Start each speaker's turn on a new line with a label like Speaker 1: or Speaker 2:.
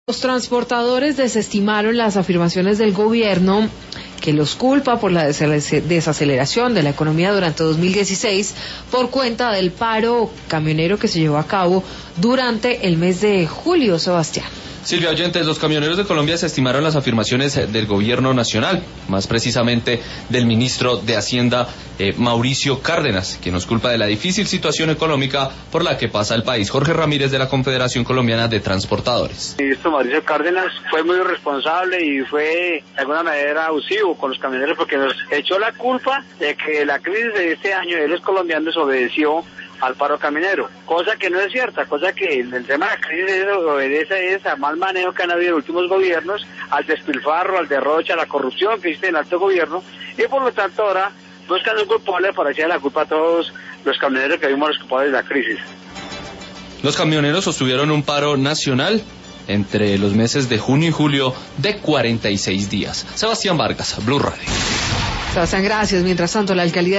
Speaker 1: Los transportadores desestimaron las afirmaciones del gobierno que los culpa por la desaceleración de la economía durante 2016 por cuenta del paro camionero que se llevó a cabo durante el mes de julio, Sebastián.
Speaker 2: Silvia Oyentes, los camioneros de Colombia desestimaron las afirmaciones del gobierno nacional, más precisamente del ministro de Hacienda, Mauricio Cárdenas, quien nos culpa de la difícil situación económica por la que pasa el país. Jorge Ramírez, de la Confederación Colombiana de Transportadores.
Speaker 3: El ministro Mauricio Cárdenas fue muy irresponsable y fue de alguna manera abusivo con los camioneros porque nos echó la culpa de que la crisis de este año de los colombianos obedeció al paro camionero, cosa que no es cierta, cosa que el tema de la crisis obedece a mal manejo que han habido en los últimos gobiernos, al despilfarro, al derroche, a la corrupción que existe en el alto gobierno, y por lo tanto ahora buscan un culpable para echarle la culpa a todos los camioneros que vimos los culpables de la crisis.
Speaker 2: Los camioneros sostuvieron un paro nacional entre los meses de junio y julio de 46 días. Sebastián Vargas, Blue Radio.
Speaker 1: Sebastián, gracias. Mientras tanto, la alcaldía